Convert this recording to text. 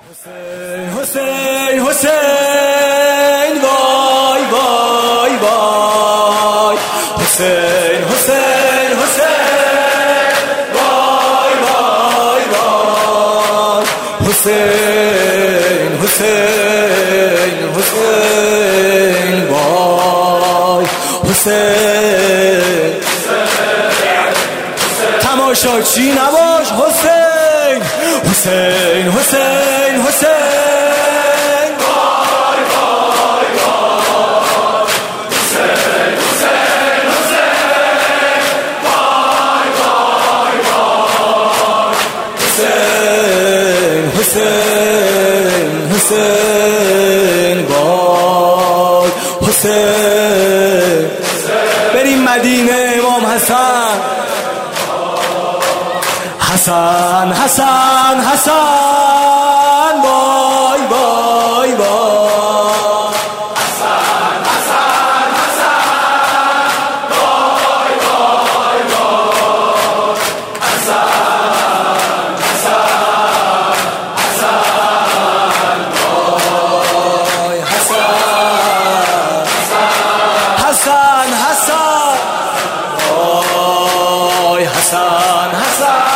حسین حسین حسین وای وای وای حسین حسین حسین وای وای وای حسین حسین حسین وای حسین تماشاچی نباش حسین حسین حسین حسین وای وای وای حسین حسین حسین وای وای وای حسین حسین حسین وای حسین بریم مدینه امام حسن حسن حسن حسن وای وای وای حسن حسن حسن وای وای وای حسن حسن حسن وای حسن حسن حسن وای حسن حسن